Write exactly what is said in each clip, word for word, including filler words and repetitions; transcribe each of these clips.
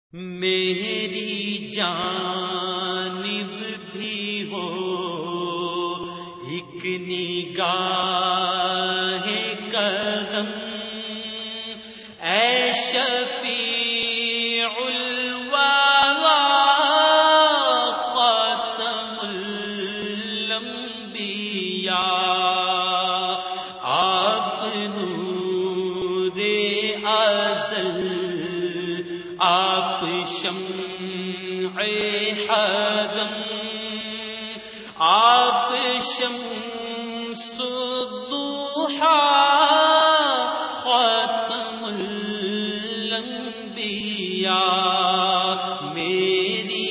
میری جانب بھی ہو ایک نگاہ کرم، اے شفیع الورا خاتم الانبیاء، آپ نور ازل، آپ شمع حرم، آپ شمس الضحیٰ خاتم الانبیاء، میری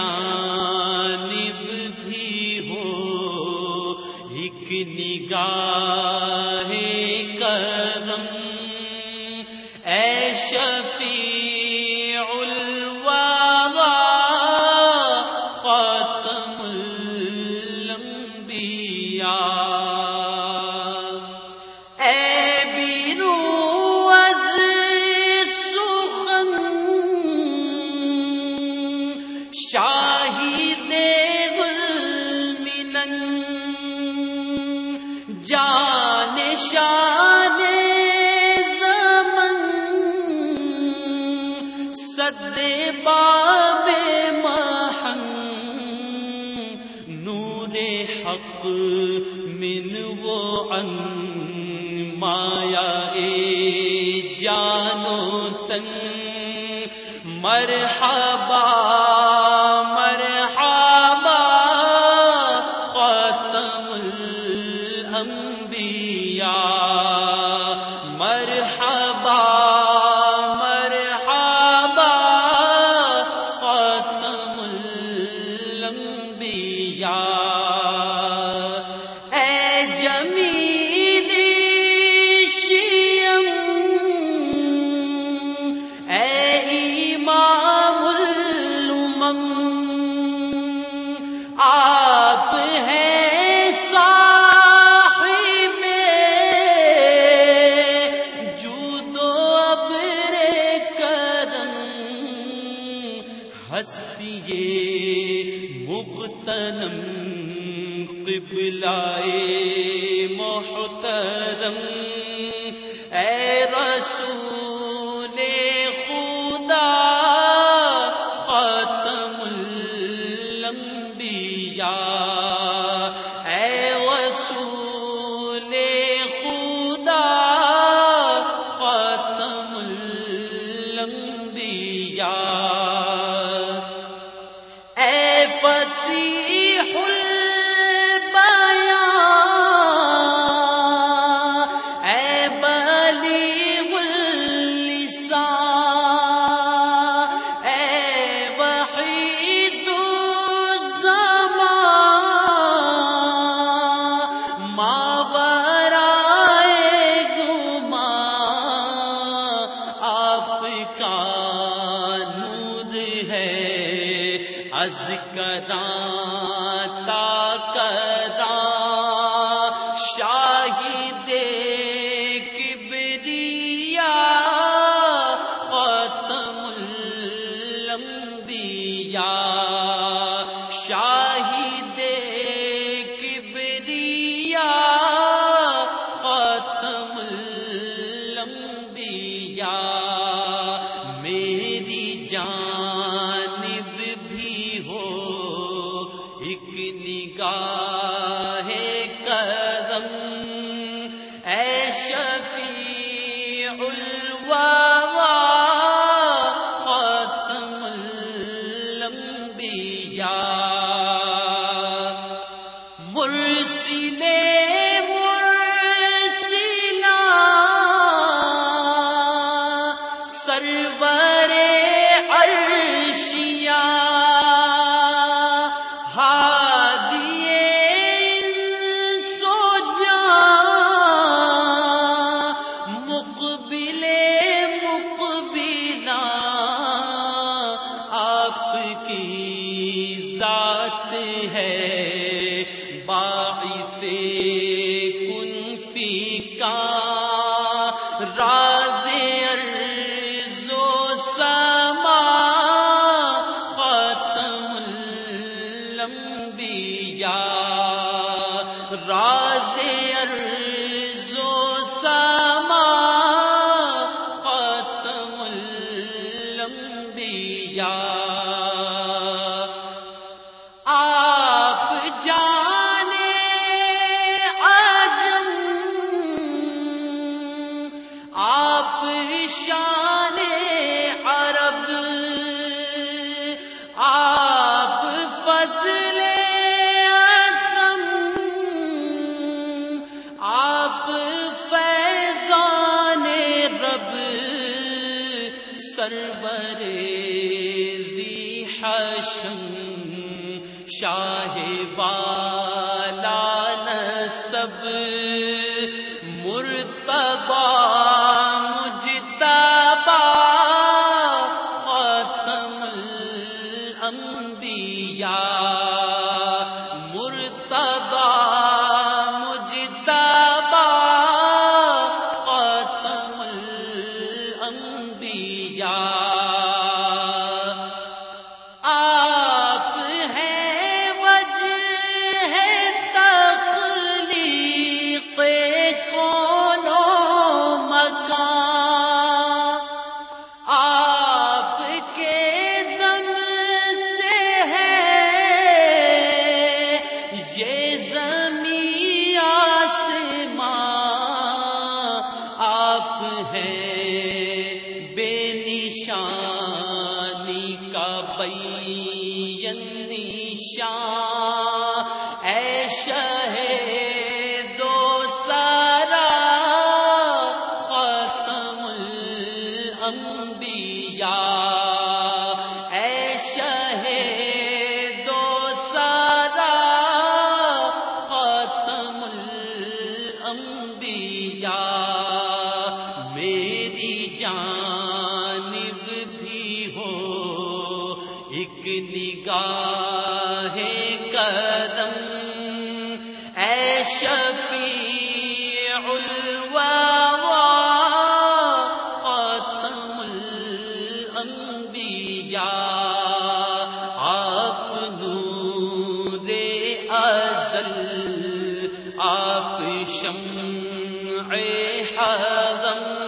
جانب بھی ہو ایک نگاہ کرم، اے شفیع الورا خاتم الانبیاء، اے بیرو از سخن شاہد المنن، جان شان سد باب محن، نور حق من و عن مایا جان و تن، مرحبا مرحبا خاتم الانبیاء، مرحبا آپ ہیں صاحب جود و ابر کرم، ہستی مغتنم قبلہ محترم، اے رسول خدا خاتم الانبیاء، اے رسول خدا خاتم الانبیاء، اے فصیح البیان، اے بلیغ اللسان، اے وحید الزمان، ماورائے گمان، آپ کا نور ہے از کراں تا کراں، شاہد کبریاء خاتم الانبیاء، شاہد کبریاء خاتم الانبیاء، میری جانب بھی ہو ایک نگاہ کرم، اے شفیع الورا خاتم الانبیاء، مرسل مرسلا سرور عرشیا، ذات ہے باعث کن فی کا، راز ارض و سما انبیاء آپ جانے عجم آپ شان عرب آپ فضل عظم آپ فیضان رب سرور ذی حشم شاہ والا نسب مرتضی مجتبی خاتم الانبیاء مرتضی مجتبی خاتم الانبیاء آپ ہیں وجہ تخلیق کون و مکان آپ کے دم سے ہے یہ زمین آسمان آپ ہیں بے نشانی کا بین نشان اے شہ دو سارا خاتم الانبیاء اے شہ دو سارا خاتم الانبیاء میری جانب بھی ہو ایک نگاہ کرم اے شفیع الورا خاتم الانبیاء آپ نور ازل آپ شمع حرم